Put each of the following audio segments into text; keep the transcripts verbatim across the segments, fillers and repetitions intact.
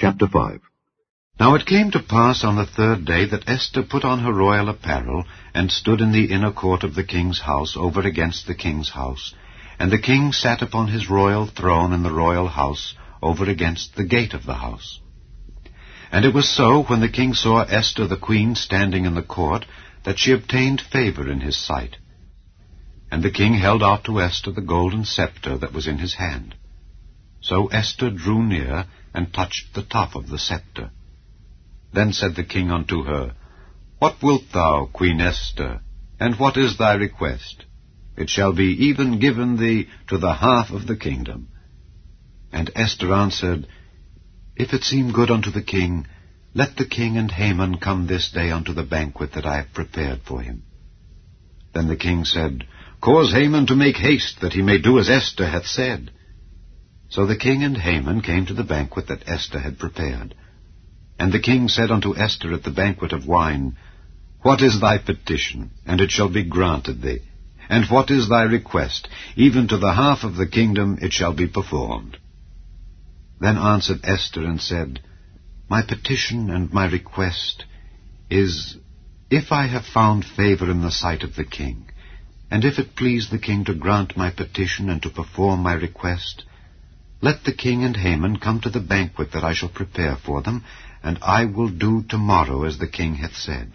Chapter five. Now it came to pass on the third day that Esther put on her royal apparel, and stood in the inner court of the king's house over against the king's house. And the king sat upon his royal throne in the royal house over against the gate of the house. And it was so, when the king saw Esther the queen standing in the court, that she obtained favor in his sight. And the king held out to Esther the golden scepter that was in his hand. So Esther drew near, and touched the top of the scepter. Then said the king unto her, What wilt thou, Queen Esther, and what is thy request? It shall be even given thee to the half of the kingdom. And Esther answered, If it seem good unto the king, let the king and Haman come this day unto the banquet that I have prepared for him. Then the king said, Cause Haman to make haste, that he may do as Esther hath said. So the king and Haman came to the banquet that Esther had prepared. And the king said unto Esther at the banquet of wine, What is thy petition? And it shall be granted thee. And what is thy request? Even to the half of the kingdom it shall be performed. Then answered Esther and said, My petition and my request is, if I have found favor in the sight of the king, and if it please the king to grant my petition and to perform my request, let the king and Haman come to the banquet that I shall prepare for them, and I will do tomorrow as the king hath said.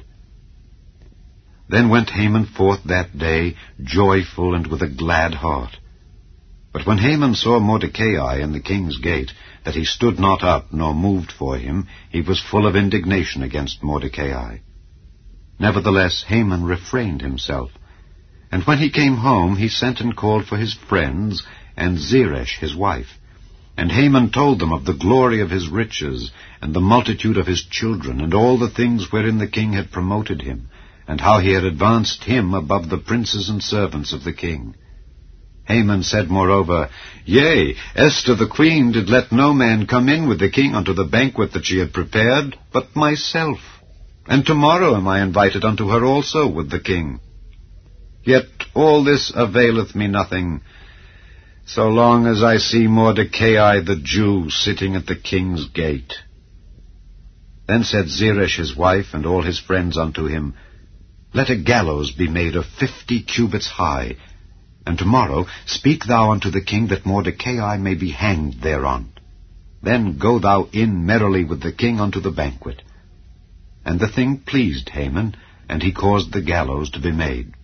Then went Haman forth that day, joyful and with a glad heart. But when Haman saw Mordecai in the king's gate, that he stood not up nor moved for him, he was full of indignation against Mordecai. Nevertheless Haman refrained himself. And when he came home, he sent and called for his friends, and Zeresh his wife. And Haman told them of the glory of his riches, and the multitude of his children, and all the things wherein the king had promoted him, and how he had advanced him above the princes and servants of the king. Haman said moreover, Yea, Esther the queen did let no man come in with the king unto the banquet that she had prepared, but myself. And tomorrow am I invited unto her also with the king. Yet all this availeth me nothing, so long as I see Mordecai the Jew sitting at the king's gate. Then said Zeresh his wife and all his friends unto him, Let a gallows be made of fifty cubits high, and tomorrow speak thou unto the king that Mordecai may be hanged thereon. Then go thou in merrily with the king unto the banquet. And the thing pleased Haman, and he caused the gallows to be made.